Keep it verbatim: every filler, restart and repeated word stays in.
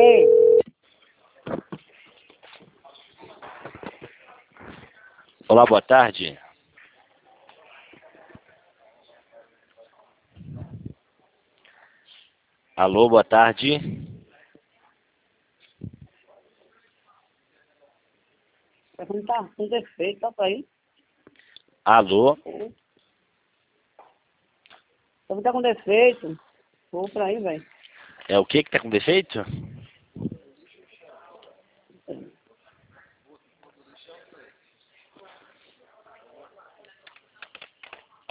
Ei. Olá, boa tarde. Alô, boa tarde. Tá com, tá com defeito, tá pra aí. Alô. Tá com defeito. Vou pra aí, velho. É o que que tá com defeito?